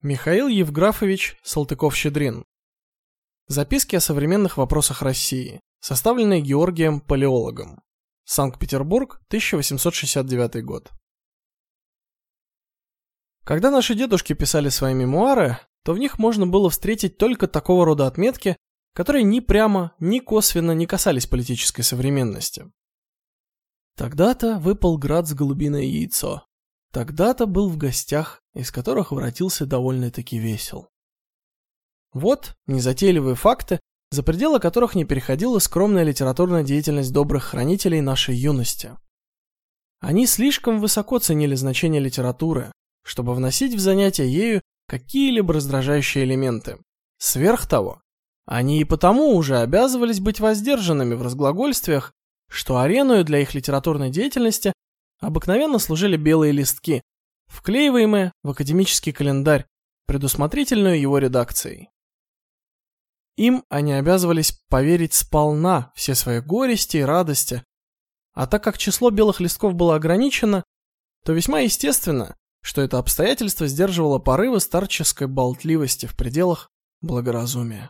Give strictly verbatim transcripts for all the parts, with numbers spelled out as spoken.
Михаил Евграфович Салтыков-Щедрин. Записки о современных вопросах России, составленные Георгием Палеологом. Санкт-Петербург, тысяча восемьсот шестьдесят девятый год. Когда наши дедушки писали свои мемуары, то в них можно было встретить только такого рода отметки, которые ни прямо, ни косвенно не касались политической современности. Тогда-то выпал град с голубиное яйцо. Тогда-то был в гостях, из которых воротился довольно-таки весел. Вот незатейливые факты, за пределы которых не переходила скромная литературная деятельность добрых хранителей нашей юности. Они слишком высоко ценили значение литературы, чтобы вносить в занятия ею какие-либо раздражающие элементы. Сверх того, они и потому уже обязывались быть воздержанными в разглагольствиях, что ареною для их литературной деятельности обыкновенно служили белые листки, вклеиваемые в академический календарь, предусмотрительную его редакцией. Им они обязывались поверить сполна все свои горести и радости, а так как число белых листков было ограничено, то весьма естественно, что это обстоятельство сдерживало порывы старческой болтливости в пределах благоразумия.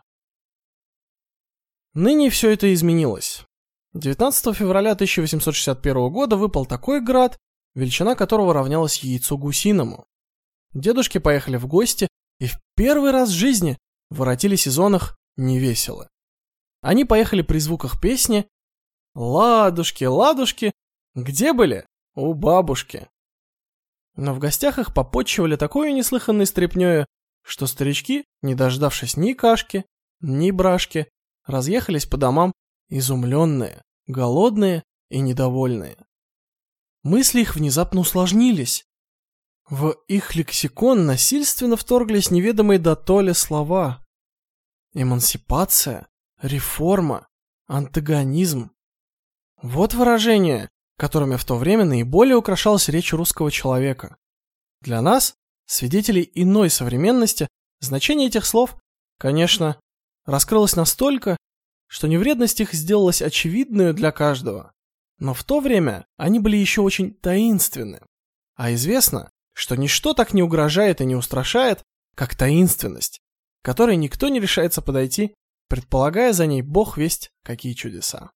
Ныне все это изменилось. девятнадцатого февраля тысяча восемьсот шестьдесят первого года выпал такой град, величина которого равнялась яйцу гусиному. Дедушки поехали в гости и в первый раз в жизни воротились из онах невесело. Они поехали при звуках песни «Ладушки, ладушки, где были? У бабушки». Но в гостях их попотчевали такой неслыханной стряпнёю, что старички, не дождавшись ни кашки, ни брашки, разъехались по домам изумленные, голодные и недовольные. Мысли их внезапно усложнились. В их лексикон насильственно вторглись неведомые дотоле слова: эмансипация, реформа, антагонизм. Вот выражения, которыми в то время наиболее украшалась речь русского человека. Для нас, свидетелей иной современности, значение этих слов, конечно, раскрылось настолько, что невредность их сделалась очевидной для каждого. Но в то время они были еще очень таинственны. А известно, что ничто так не угрожает и не устрашает, как таинственность, к которой никто не решается подойти, предполагая за ней бог весть какие чудеса.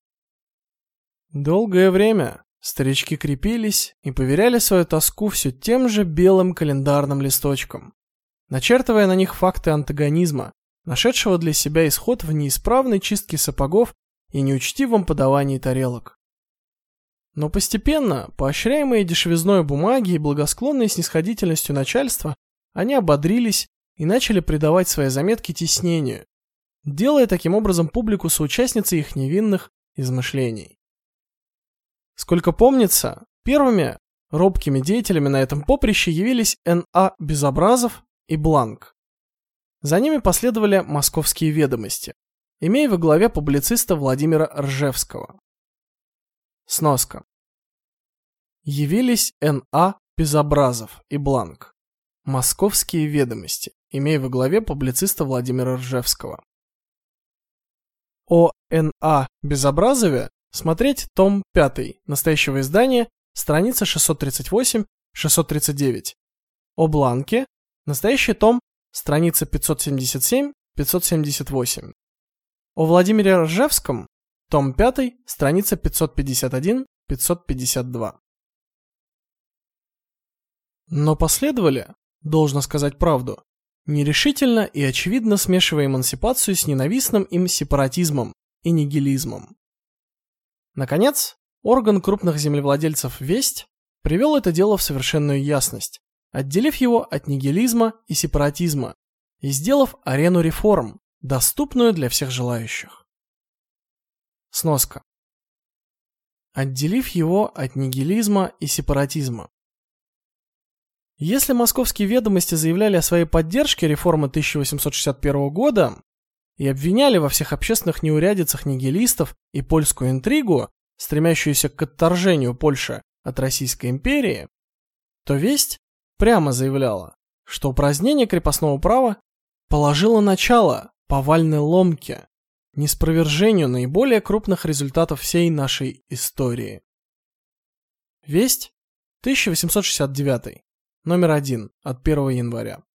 Долгое время старички крепились и поверяли свою тоску все тем же белым календарным листочкам, начертывая на них факты антагонизма, нашедшего для себя исход в неисправной чистке сапогов и неучтивом подавании тарелок. Но постепенно, поощряемые дешевизной бумаги и благосклонной снисходительностью начальства, они ободрились и начали придавать свои заметки тиснению, делая таким образом публику соучастницей их невинных измышлений. Сколько помнится, первыми робкими деятелями на этом поприще явились Н А Безобразов и Бланк. За ними последовали «Московские ведомости», имея во главе публициста Владимира Ржевского. Сноска. Явились Н А Безобразов и Бланк. «Московские ведомости», имея во главе публициста Владимира Ржевского. О Н А Безобразове смотреть том пятый настоящего издания, страница шестьсот тридцать восемь — шестьсот тридцать девять. О Бланке, настоящий том, страница пятьсот семьдесят семь — пятьсот семьдесят восемь. О Владимире Ржевском, том пятый, страница пятьсот пятьдесят один — пятьсот пятьдесят два. Но последовали, должно сказать правду, нерешительно и очевидно смешивая эмансипацию с ненавистным им сепаратизмом и нигилизмом. Наконец, орган крупных землевладельцев «Весть» привел это дело в совершенную ясность, отделив его от нигилизма и сепаратизма и сделав арену реформ, доступную для всех желающих. Сноска. Отделив его от нигилизма и сепаратизма. Если «Московские ведомости» заявляли о своей поддержке реформы тысяча восемьсот шестьдесят первого года и обвиняли во всех общественных неурядицах нигилистов и польскую интригу, стремящуюся к отторжению Польши от Российской империи, то «Весть» прямо заявляла, что упразднение крепостного права положило начало повальной ломке, неспровержению наиболее крупных результатов всей нашей истории. «Весть», тысяча восемьсот шестьдесят девятый, номер один, от первого января.